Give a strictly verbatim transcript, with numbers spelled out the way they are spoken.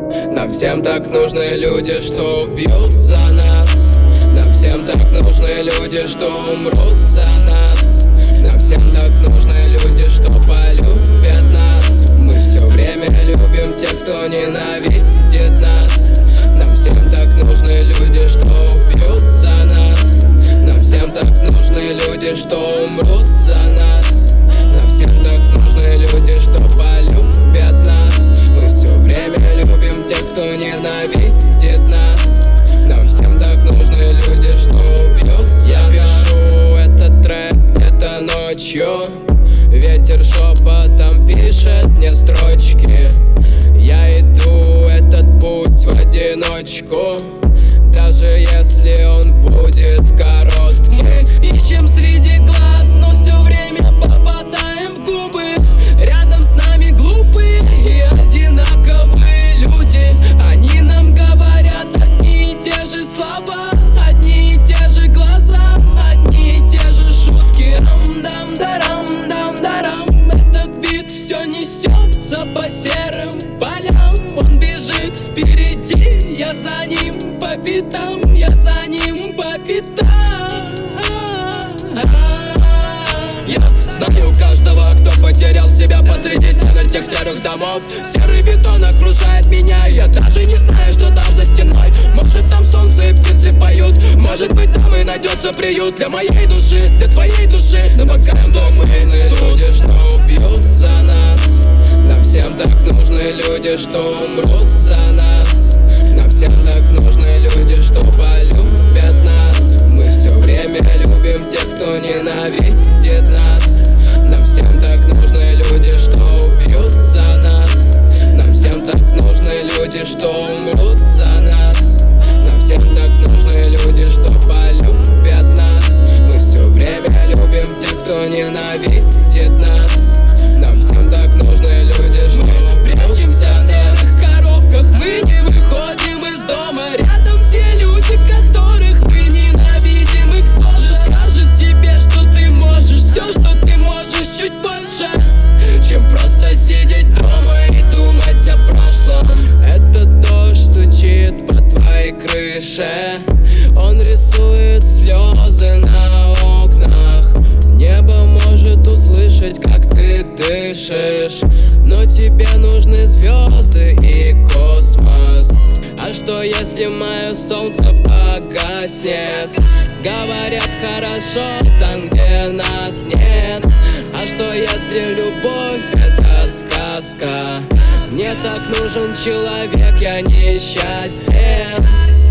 Нам всем так нужны люди, что убьют за нас. Нам всем так нужны люди, что умрут за нас. Нам всем так нужны люди, что полюбят нас. Мы все время любим тех, кто ненавидит нас. Нам всем так нужны люди, что убьют за нас. Нам всем так нужны люди, что умрут за нас. Нам всем так нужны люди, что полюбят нас. Мы все время любим тех, кто ненавидит нас. Нам всем так нужны люди, что убьют за Я нас. Пишу этот трек где-то ночью. Ветер шепотом пишет мне строчки. Я иду этот путь в одиночку, даже если он будет короткий. Мы ищем среди глаз, но все время попадаем в губы. Рядом с нами глупые и одинаковые люди. Они нам говорят одни и те же слова, одни и те же глаза, одни и те же шутки. Дам-дам-дарам, дам-дарам. Этот бит все несется по серым полям. Он бежит впереди, я за ним по пятам, я за ним по пятам. Я знаю каждого, кто потерял себя посреди стен этих серых домов. Серый бетон окружает меня, я даже не знаю, что там за стеной. Может, там солнце и птицы поют, может быть, там и найдется приют для моей души, для твоей души. Но пока что мы нужны люди, что убьют за нас. Нам всем так нужны люди, что умрут за нас. Нам всем так нужны люди, что полюбят нас. Мы все время любим тех, кто ненавидит нас. Нам всем так нужны люди, что убьют за нас. Нам всем так нужны люди, что умрут за нас. Нам всем так нужны люди, что полюбят нас. Мы все время любим тех, кто ненавидит нас. Нам всем так нужны люди, что прячемся в серых коробках. Мы не выходим из дома. Рядом те люди, которых мы ненавидим. И кто же скажет тебе, что ты можешь все, что ты можешь, чуть больше, чем просто сидеть дома и думать о прошлом. Это дождь стучит по твоей крыше. Он рисует слезы на окнах. Небо может услышать, как ты дышишь, но тебе нужны звезды и космос. А что если мое солнце погаснет? Говорят, хорошо там, где нас нет. А что если любовь это сказка? Мне так нужен человек, я несчастен.